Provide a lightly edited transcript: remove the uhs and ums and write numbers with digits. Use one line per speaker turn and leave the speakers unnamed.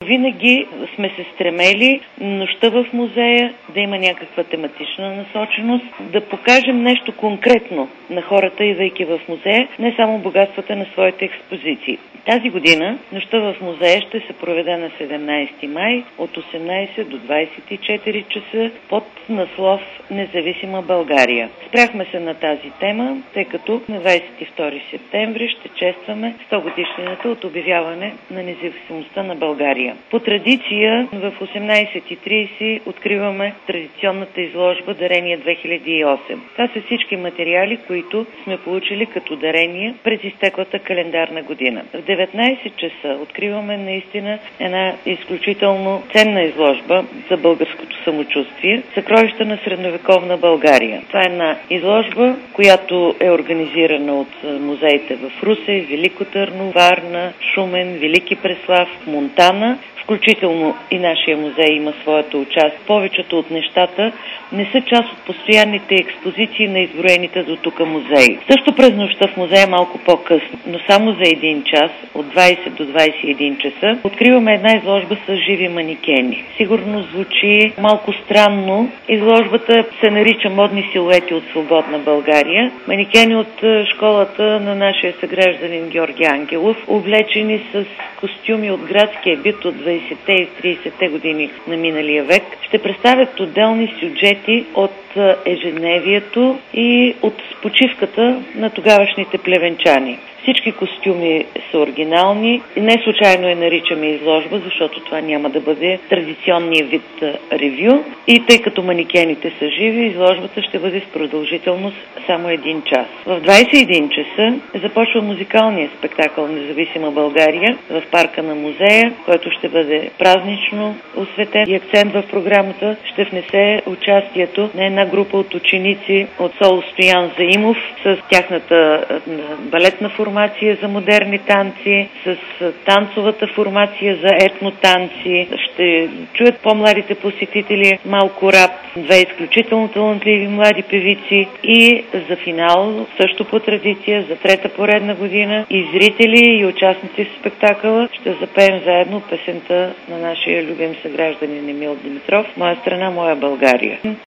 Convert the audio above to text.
Винаги сме се стремели нощта в музея да има някаква тематична насоченост, да покажем нещо конкретно на хората, идвайки в музея, не само богатствата на своите експозиции. Тази година нощта в музея ще се проведе на 17 май от 18 до 24 часа под наслов "Независима България". Спряхме се на тази тема, тъй като на 22 септември ще честваме 100 годишнината от обявяване на независимостта на България. По традиция в 18:30 откриваме традиционната изложба "Дарение 2008". Това са всички материали, които сме получили като дарение през изтеклата календарна година. В 19 часа откриваме наистина една изключително ценна изложба за българското самочувствие "Съкровища на средновековна България". Това е една изложба, която е организирана от музеите в Русе, Велико Търново, Варна, Шумен, Велики Преслав, Монтана. Включително и нашия музей има своята участие. Повечето от нещата не са част от постоянните експозиции на изброените до тук музеи. Също през нощта в музея малко по-късно, но само за един час, от 20 до 21 часа, откриваме една изложба с живи манекени. Сигурно звучи малко странно. Изложбата се нарича "Модни силуети от свободна България". Манекени от школата на нашия съгражданин Георги Ангелов, облечени с костюми от градския бит от 20-те и 30-те години на миналия век, ще представят отделни сюжети от ежедневието и от почивката на тогавашните плевенчани. Всички костюми са оригинални. Не случайно я наричаме изложба, защото това няма да бъде традиционния вид ревю. И тъй като манекените са живи, изложбата ще бъде с продължителност само един час. В 21 часа започва музикалният спектакъл "Независима България" в парка на музея, който ще бъде празнично осветен и акцент в програмата ще внесе участието на една група от ученици от СОУ Стоян Заимов с тяхната балетна формация за модерни танци, с танцовата формация за етнотанци. Ще чуят по-младите посетители малко рап, две изключително талантливи млади певици и за финал, също по традиция, за трета поредна година, и зрители и участници в спектакъла ще запеем заедно песента на нашия любим съгражданин Емил Димитров "Моя страна, моя България".